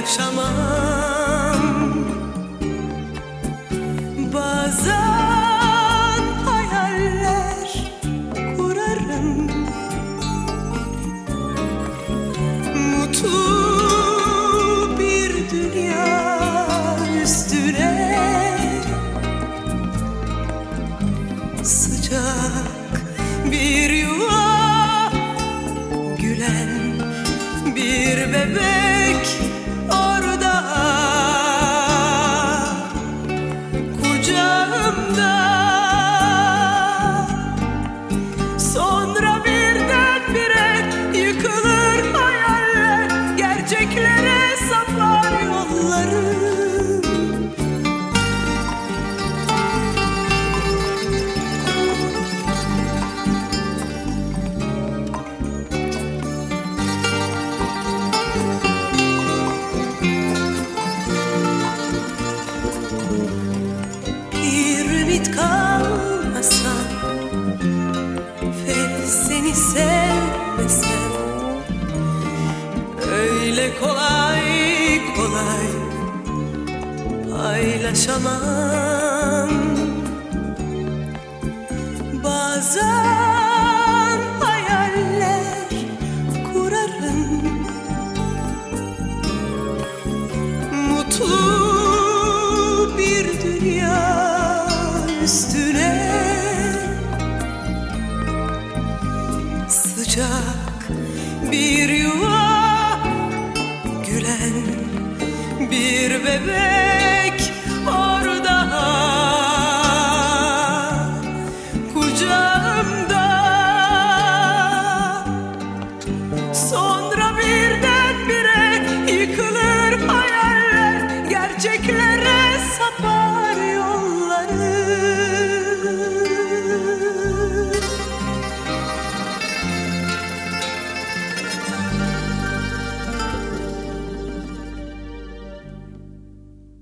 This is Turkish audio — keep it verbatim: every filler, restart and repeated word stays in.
paylaşamam. Bazen hayaller kurarım, mutlu bir dünya üstüne. Sıcak bir yuva, gülen bir bebek orada kucağımda. Sonra birdenbire yıkılır hayaller, gerçeklere sapar yollarım. Kalmasam ve seni sevmesem, öyle kolay kolay paylaşamam. Bazen hayaller kurarım, mutlu bir dünya üstüne. Sıcak bir yuva, gülen bir bebek